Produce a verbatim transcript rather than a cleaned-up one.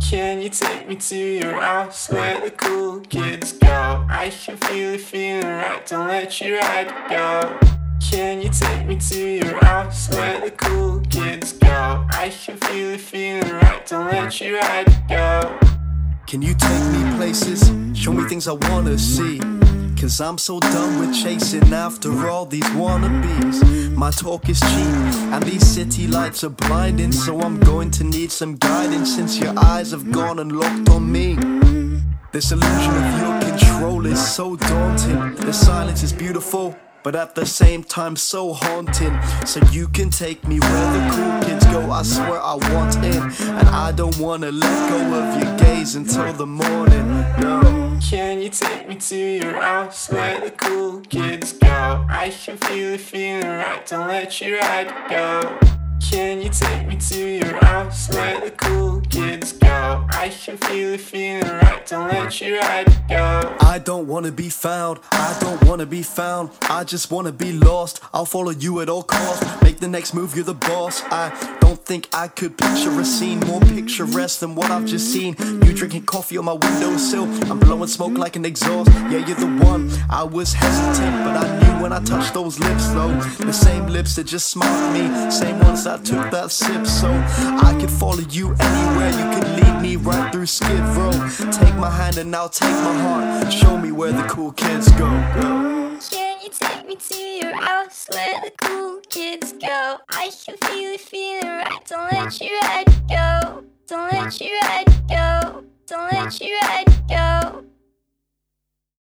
Can you take me to your house where the cool kids go? I can feel it feeling right, don't let your ride go. Can you take me to your house where the cool kids go? I can feel it feeling right, don't let your ride go. Can you take me places, show me things I wanna see? Cause I'm so done with chasing after all these wannabes. My talk is cheap, and these city lights are blinding. So I'm going to need some guidance, since your eyes have gone and locked on me. This illusion of your control is so daunting. The silence is beautiful, but at the same time so haunting. So you can take me where the cool kids go, I swear I want in. And I don't wanna let go of your gaze until the morning, no. Can you take me to your house where the cool kids go? I can feel it feeling right, don't let your ride go. Can you take me to your house where the cool kids go? I can feel it feeling right, don't let your ride go. I don't wanna be found, I don't wanna be found, I just wanna be lost. I'll follow you at all costs, make the next move, you're the boss. I don't think I could picture a scene more picturesque than what I've just seen. You drinking coffee on my windowsill, I'm blowing smoke like an exhaust. Yeah, you're the one, I was hesitant, but I knew when I touched those lips though. The same lips that just smiled at me, same ones that took that sip. So I could follow you anywhere, you could lead me right through Skid Row. Take my hand and I'll take my heart, show me where the cool kids go, go. Can you take me to your house where the cool kids go? I can feel it feeling right, don't let your ride go. Don't let your ride go. Don't let your ride